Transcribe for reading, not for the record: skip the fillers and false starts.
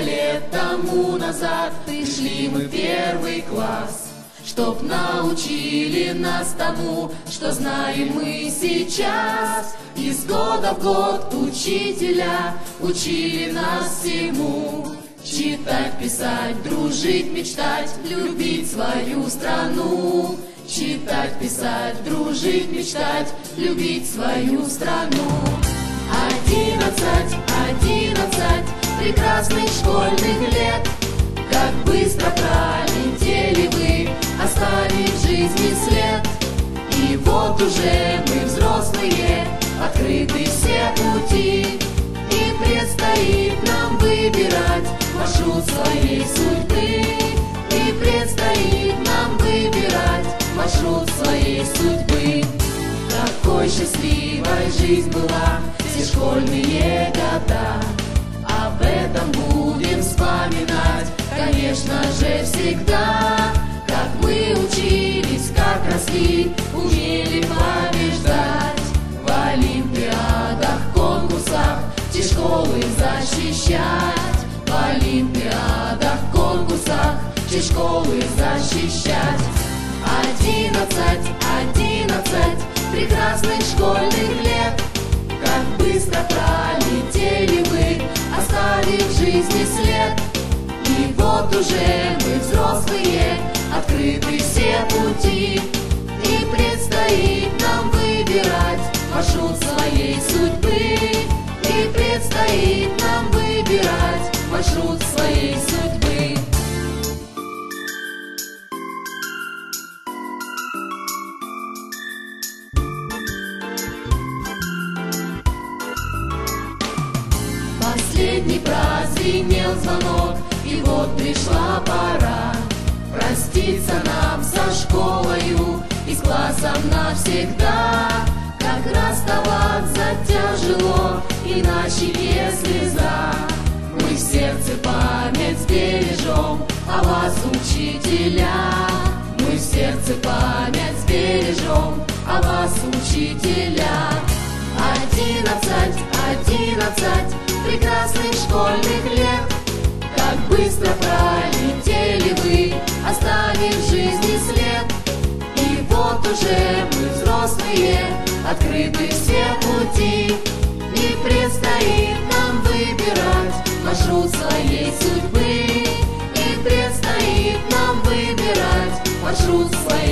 лет тому назад пришли мы в первый класс, чтоб научили нас тому, что знаем мы сейчас. Из года в год учителя учили нас всему: читать, писать, дружить, мечтать, любить свою страну. Читать, писать, дружить, мечтать, любить свою страну. 11 прекрасных школьных лет, как быстро пролетели вы, оставив в жизни след. И вот уже мы взрослые, открыты все пути, и предстоит нам выбирать маршрут своей судьбы. И предстоит нам выбирать маршрут своей судьбы. Какой счастливой жизнь была все школьные года, об этом будем вспоминать, конечно же, всегда. Как мы учились, как росли, умели побеждать в олимпиадах, конкурсах, все школы защищать. В олимпиадах, конкурсах, все школы защищать. 11 прекрасных школьных лет, как быстро пролетели вы, оставив в жизни след. И вот уже мы взрослые, открыты все пути, и предстоит нам выбирать маршрут своей судьбы. И предстоит нам выбирать маршрут своей судьбы. Последний прозвенел звонок, и вот пришла пора проститься нам со школою и с классом навсегда. Как расставаться тяжело, иначе не слеза. Мы в сердце память сбережем о вас, учителя. Мы в сердце память сбережем о вас, учителя. 11 прекрасных школьных лет, как быстро пролетели вы, оставив в жизни след. И вот уже мы взрослые, открыты все пути, и предстоит нам выбирать маршрут своей судьбы. И предстоит нам выбирать маршрут своей